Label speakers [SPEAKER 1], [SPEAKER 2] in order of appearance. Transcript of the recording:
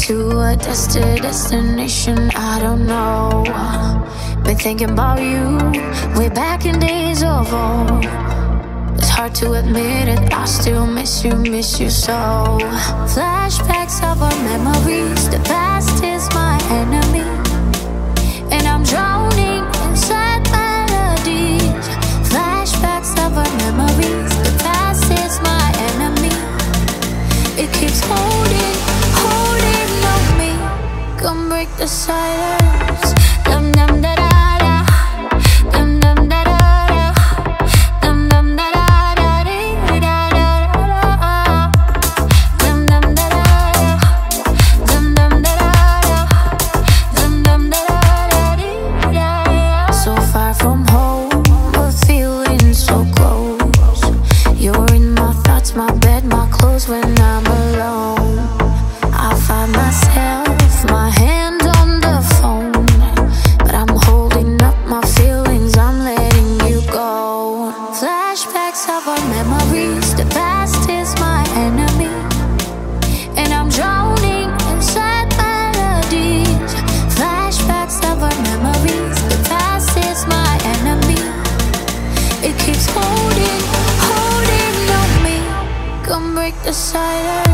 [SPEAKER 1] to a destination I don't know. Been thinking about you way back in days of old. It's hard to admit it, I still miss you so. Flashbacks of our memories, the past is my enemy, and I'm drowning in sad melodies. Flashbacks of our memories, the past is my enemy. It keeps holding on me. Come break the silence. Dum dum da da da. Dum dum da da da. Dum dum da da da dee da da da. Dum dum da da da. Dum dum da da da. Dum dum da da da dee da da. So far from home, but feeling so close. You're in my thoughts, my bed, my clothes when I'm alone. I find myself, my hand on the phone, but I'm holding up my feelings, I'm letting you go. Flashbacks of our memories, the past is my enemy, and I'm drowning in sad melodies. Flashbacks of our memories, the past is my enemy. It keeps holding on me. Come break the silence.